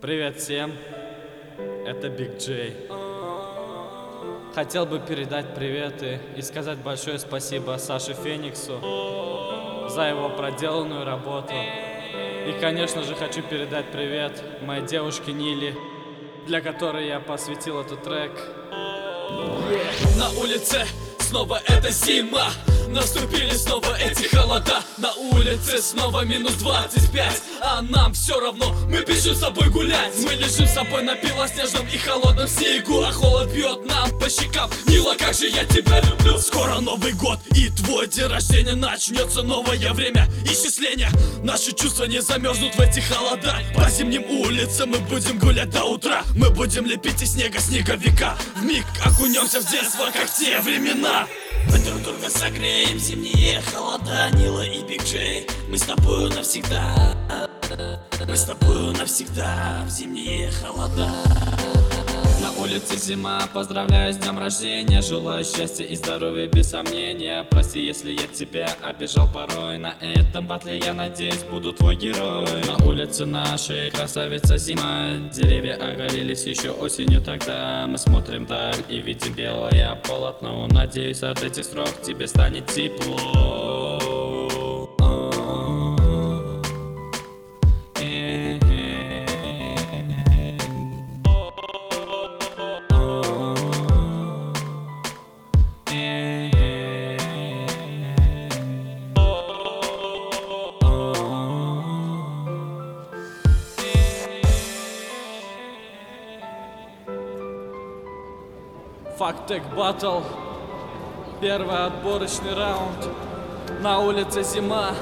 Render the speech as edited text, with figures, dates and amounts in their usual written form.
Привет всем, это Биг Джей. Хотел бы передать приветы и сказать большое спасибо Саше Фениксу за его проделанную работу. И, конечно же, хочу передать привет моей девушке Ниле, для которой я посвятил этот трек. На улице снова эта зима, наступили снова эти холода. На улице снова минус 25, а нам все равно, мы бежим с собой гулять. Мы лежим с собой на белоснежном и холодном снегу, а холод бьет нам по щекам. Нила, как же я тебя люблю. Скоро Новый год и твой день рождения, начнется новое время исчисления. Наши чувства не замерзнут в эти холода. По зимним улицам мы будем гулять до утра. Мы будем лепить из снега снеговика. Вмиг окунемся в детство, как те времена. Мы друг друга согреем, зимние холода. Нила и Биг Джей, мы с тобою навсегда. Мы с тобою навсегда в зимние холода. На улице зима, поздравляю с днем рождения. Желаю счастья и здоровья без сомнения. Прости, если я тебя обижал порой. На этом батле, я надеюсь, буду твой герой. На улице нашей красавица зима. Деревья оголились еще осенью тогда. Мы смотрим вдаль и видим белое полотно. Надеюсь, от этих строк тебе станет тепло. Фактек Баттл. Первый отборочный раунд. На улице зима.